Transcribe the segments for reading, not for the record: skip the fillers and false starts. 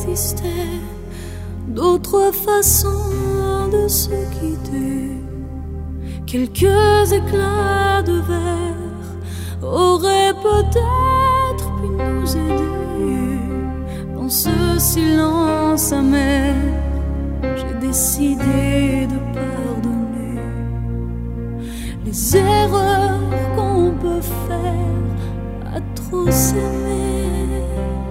existait d'autres façons de se quitter. Quelques éclats de verre auraient peut-être pu nous aider. Dans ce silence amer, j'ai décidé de pardonner les erreurs qu'on peut faire à trop s'aimer.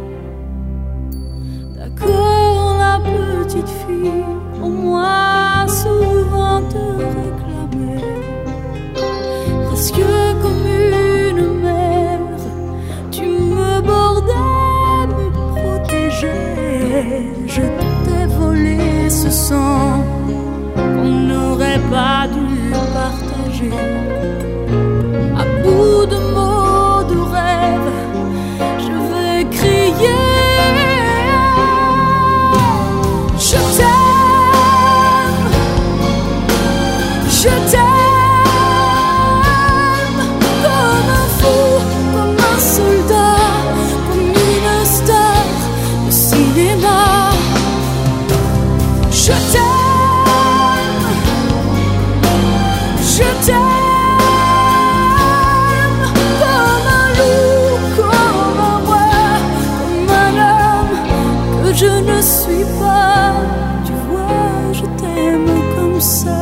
D'accord, la petite fille, pour moi souvent te réclamait, presque comme une mère, tu me bordais, me protégeais. Je t'ai volé ce sang qu'on n'aurait pas dû partager. À bout de mots, de rêves, je vais crier. Je t'aime, je t'aime, comme un fou, comme un soldat, comme une star de cinéma. Je t'aime, je t'aime, comme un loup, comme un roi, comme un homme que je ne suis pas. Tu vois, je t'aime comme ça.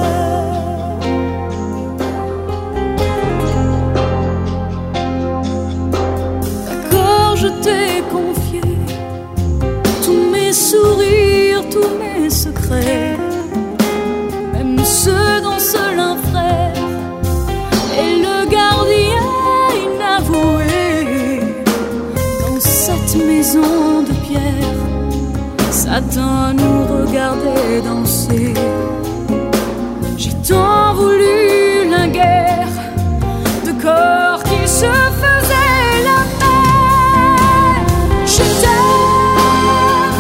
D'accord, je t'ai confié tous mes sourires, tous mes secrets, même ceux d'un seul un frère et le gardien inavoué. Dans cette maison de pierre, Satan nous regardait danser. J'ai tant voulu la guerre de corps qui se faisaient la paix. Je t'aime,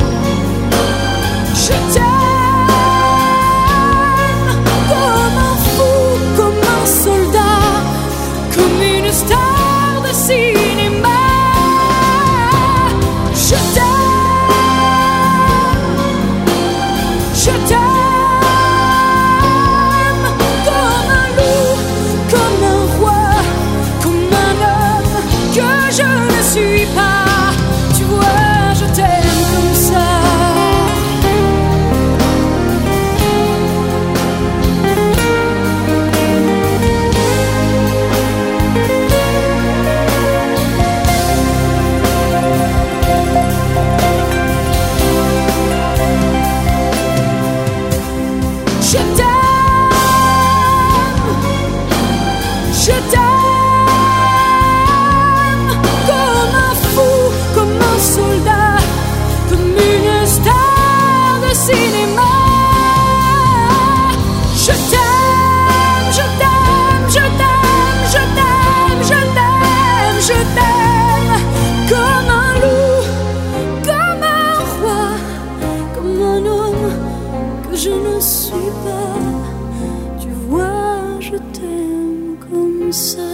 je t'aime, comme un fou, comme un soldat, comme une star de cinéma. Je t'aime, je t'aime, comme un loup, comme un roi, comme un homme que je ne suis pas. Tu vois, je t'aime comme ça. Je t'aime, je t'aime, comme un fou, comme un soldat, comme une star de cinéma. Je t'aime, je t'aime, je t'aime, je t'aime, je t'aime, je t'aime, comme un loup, comme un roi, comme un homme que je ne suis pas. Tu vois, je t'aime comme ça.